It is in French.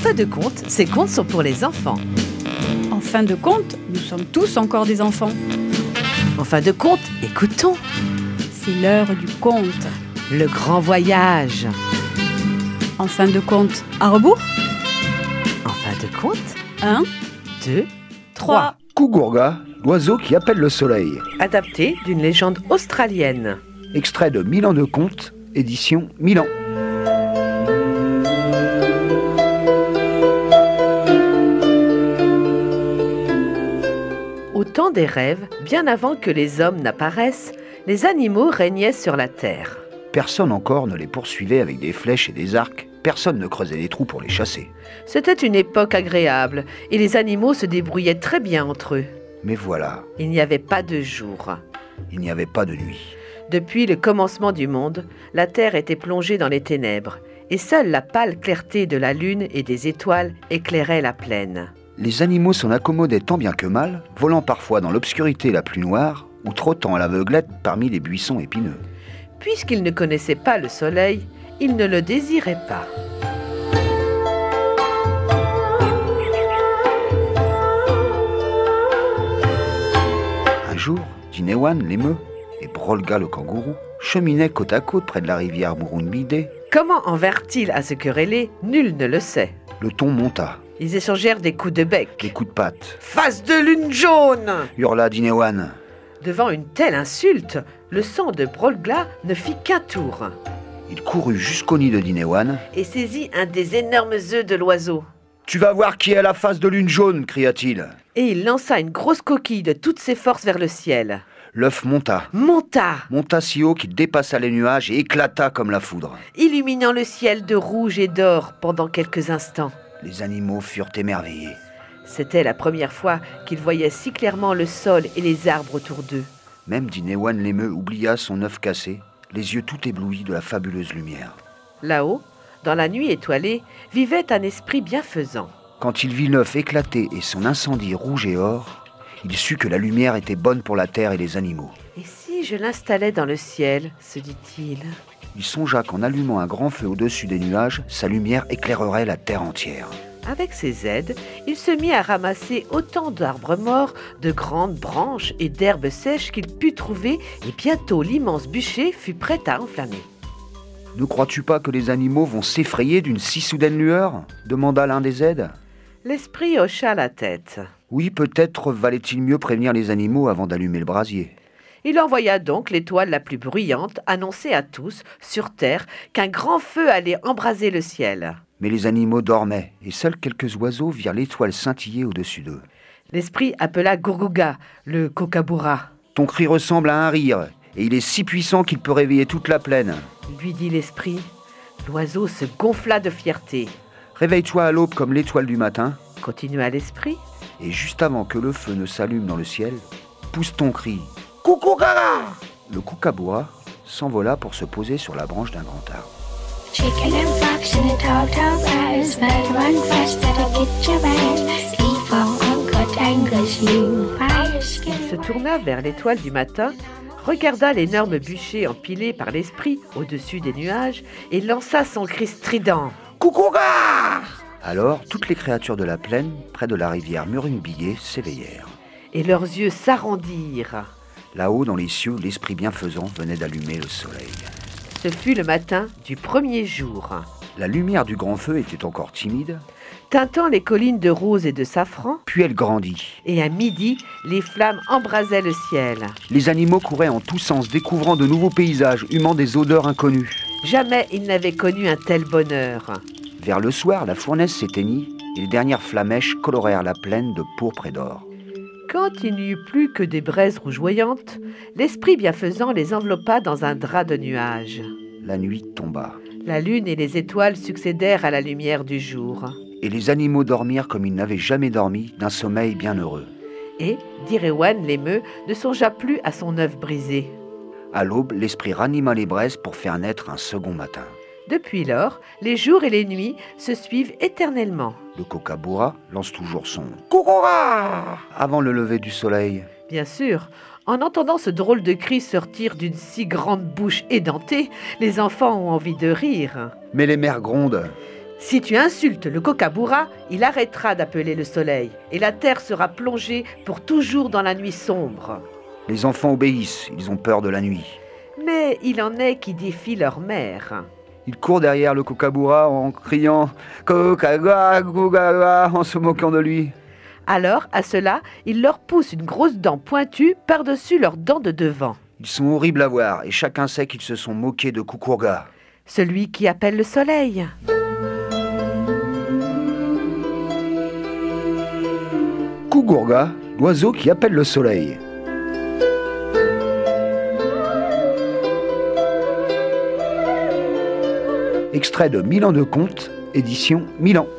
fin de compte, ces contes sont pour les enfants. En fin de compte, nous sommes tous encore des enfants. En fin de compte, écoutons. C'est l'heure du conte. Le grand voyage. En fin de compte, à rebours. En fin de compte, 1, 2, 3. Kukurga, l'oiseau qui appelle le soleil. Adapté d'une légende australienne. Extrait de 1000 ans de contes, édition Milan. Au temps des rêves, bien avant que les hommes n'apparaissent, les animaux régnaient sur la terre. Personne encore ne les poursuivait avec des flèches et des arcs. Personne ne creusait des trous pour les chasser. C'était une époque agréable et les animaux se débrouillaient très bien entre eux. Mais voilà, Il n'y avait pas de jour. il n'y avait pas de nuit. Depuis le commencement du monde, la terre était plongée dans les ténèbres et seule la pâle clarté de la lune et des étoiles éclairait la plaine. Les animaux s'en accommodaient tant bien que mal, volant parfois dans l'obscurité la plus noire ou trottant à l'aveuglette parmi les buissons épineux. Puisqu'ils ne connaissaient pas le soleil, ils ne le désiraient pas. Un jour, Dinewan l'émeu et Brolga le kangourou cheminaient côte à côte près de la rivière Murrumbidgee. Comment en vinrent-ils à se quereller? Nul ne le sait. Le ton monta, Ils échangèrent des coups de bec. des coups de patte. « Face de lune jaune !» Hurla Dinewan. Devant une telle insulte, le sang de Brolga ne fit qu'un tour Il courut jusqu'au nid de Dinewan. et saisit un des énormes œufs de l'oiseau. « Tu vas voir qui est la face de lune jaune !» cria-t-il. Et il lança une grosse coquille de toutes ses forces vers le ciel. L'œuf monta Monta, si haut qu'il dépassa les nuages et éclata comme la foudre. illuminant le ciel de rouge et d'or pendant quelques instants. Les animaux furent émerveillés. C'était la première fois qu'ils voyaient si clairement le sol et les arbres autour d'eux. Même Dinewan l'émeu oublia son œuf cassé, les yeux tout éblouis de la fabuleuse lumière. Là-haut, dans la nuit étoilée, vivait un esprit bienfaisant. Quand il vit l'œuf éclater et son incendie rouge et or, il sut que la lumière était bonne pour la terre et les animaux. « Et si je l'installais dans le ciel ?» se dit-il. Il songea qu'en allumant un grand feu au-dessus des nuages, sa lumière éclairerait la terre entière. Avec ses aides, il se mit à ramasser autant d'arbres morts, de grandes branches et d'herbes sèches qu'il put trouver, et bientôt l'immense bûcher fut prêt à enflammer. « Ne crois-tu pas que les animaux vont s'effrayer d'une si soudaine lueur ?» demanda l'un des aides. L'esprit hocha la tête. Oui, peut-être valait-il mieux prévenir les animaux avant d'allumer le brasier. Il envoya donc l'étoile la plus bruyante annoncer à tous, sur terre, qu'un grand feu allait embraser le ciel. Mais les animaux dormaient, et seuls quelques oiseaux virent l'étoile scintiller au-dessus d'eux. L'esprit appela Gurguga, le kookaburra. « Ton cri ressemble à un rire, et il est si puissant qu'il peut réveiller toute la plaine. » Lui dit l'esprit. L'oiseau se gonfla de fierté. « Réveille-toi à l'aube comme l'étoile du matin, Continua l'esprit. et juste avant que le feu ne s'allume dans le ciel, pousse ton cri. Kukurga !» Le kookaburra s'envola pour se poser sur la branche d'un grand arbre. Chicken and fox in a tall, tall grass. But run faster to get your ass. Evil uncle angers you. Fire skin. Il se tourna vers l'étoile du matin, regarda l'énorme bûcher empilé par l'esprit au-dessus des nuages et lança son cri strident. Kukurga ! Alors, toutes les créatures de la plaine, près de la rivière Murrumbidgee, s'éveillèrent. Et leurs yeux s'arrondirent. Là-haut, dans les cieux, l'esprit bienfaisant venait d'allumer le soleil. Ce fut le matin du premier jour. La lumière du grand feu était encore timide, Tintant les collines de rose et de safran, puis elle grandit. et à midi, les flammes embrasaient le ciel. Les animaux couraient en tous sens, découvrant de nouveaux paysages, humant des odeurs inconnues. Jamais ils n'avaient connu un tel bonheur. Vers le soir, la fournaise s'éteignit et les dernières flamèches colorèrent la plaine de pourpre et d'or. Quand il n'y eut plus que des braises rougeoyantes, l'esprit bienfaisant les enveloppa dans un drap de nuages. La nuit tomba La lune et les étoiles succédèrent à la lumière du jour. et les animaux dormirent comme ils n'avaient jamais dormi, d'un sommeil bien heureux. Et Direwan l'émeu ne songea plus à son œuf brisé. À l'aube, l'esprit ranima les braises pour faire naître un second matin. Depuis lors, les jours et les nuits se suivent éternellement. Le kookaburra lance toujours son « Kukurga » avant le lever du soleil. Bien sûr, en entendant ce drôle de cri sortir d'une si grande bouche édentée, les enfants ont envie de rire. Mais les mères grondent. Si tu insultes le Kokabura, il arrêtera d'appeler le soleil et la terre sera plongée pour toujours dans la nuit sombre. Les enfants obéissent, ils ont peur de la nuit. Mais il en est qui défient leur mère. Ils courent derrière le Kokabura en criant « Kokagua, Kokagua » en se moquant de lui. Alors, à cela, il leur pousse une grosse dent pointue par-dessus leurs dents de devant. Ils sont horribles à voir et chacun sait qu'ils se sont moqués de Kukurga. Celui qui appelle le soleil. Kukurga, l'oiseau qui appelle le soleil. Extrait de 1000 ans de contes, édition Milan.